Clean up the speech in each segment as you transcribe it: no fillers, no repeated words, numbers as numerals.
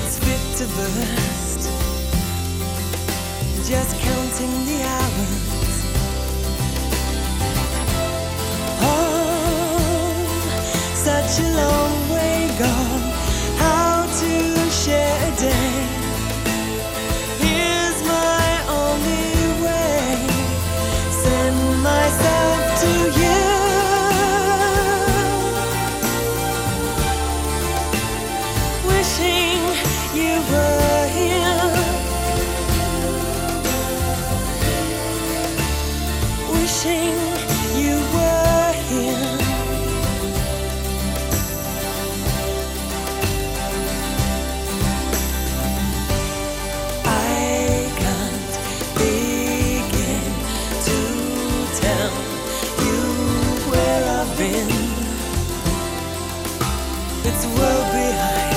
it's fit to burst. Just counting the hours. Oh, such a long way gone. How to share a day. Here's my only way. Send myself to you. Wishing you were here. Wishing you were here. I can't begin to tell you where I've been. It's a world behind.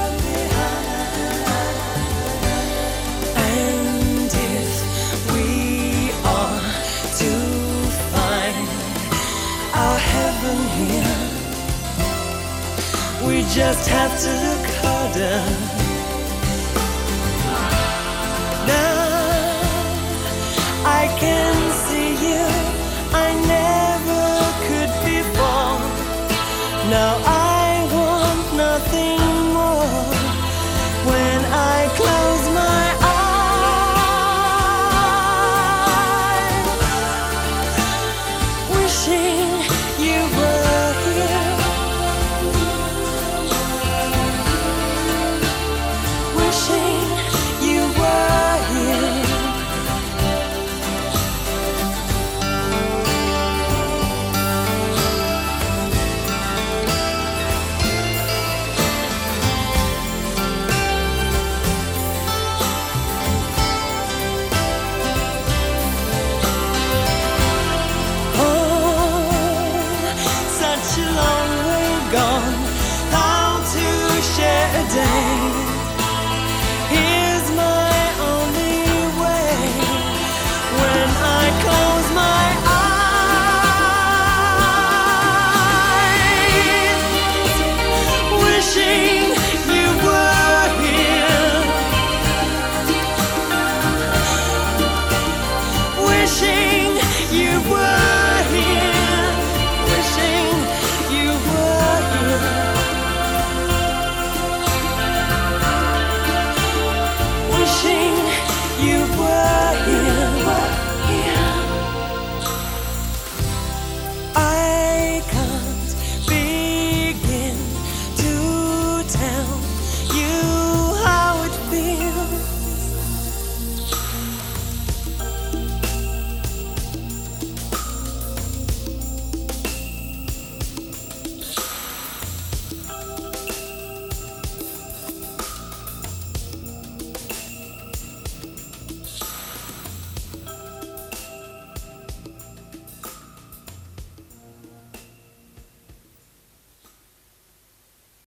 And if we are to find our heaven here, we just have to look harder.